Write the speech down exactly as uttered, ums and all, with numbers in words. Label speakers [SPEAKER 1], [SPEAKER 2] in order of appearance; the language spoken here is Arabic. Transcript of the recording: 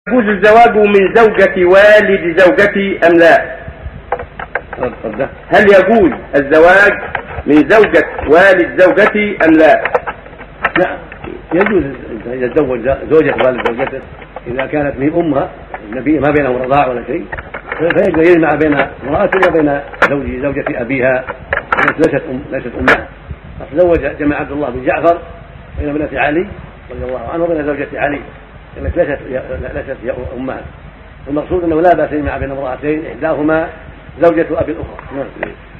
[SPEAKER 1] يجوز الزواج من زوجة والد زوجتي أم لا؟ هل يجوز الزواج من زوجة والد زوجتي أم لا؟
[SPEAKER 2] لا، يجوز أن يتزوج زوجة والد زوجته إذا كانت من أمها ما بينهم رضاع ولا شيء، فيجوز يجمع بين امرأته وبين زوج زوجة أبيها التي ليست أم ليست أمها. فتزوج جمع عبد الله بن جعفر بين ابنة علي رضي الله عنه وبين زوجة علي التي ليست ليست هي أمها. المقصود أنه لا بأس يجمع بين امرأتين إحداهما زوجة أبي الأخرى.